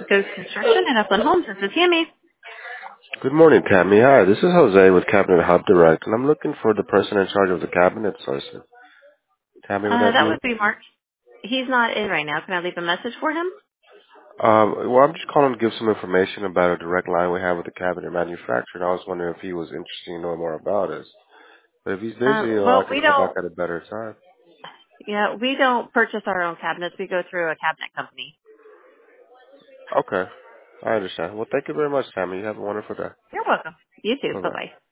Ghost Construction and Upland Homes. This is Tammy. Good morning, Tammy. Hi, this is Jose with Cabinet Hub Direct, and I'm looking for the person in charge of the cabinet sourcing. Tammy, would that be That you? would be Mark. He's not in right now. Can I leave a message for him? Well, I'm just calling to give some information about a direct line we have with the cabinet manufacturer, and I was wondering if he was interested in knowing more about us. But if he's busy, I Well, can call back at a better time. we don't purchase our own cabinets. We go through a cabinet company. Okay, I understand. Well, thank you very much, Tammy. You have a wonderful day. You're welcome. You too. Bye Bye-bye. bye.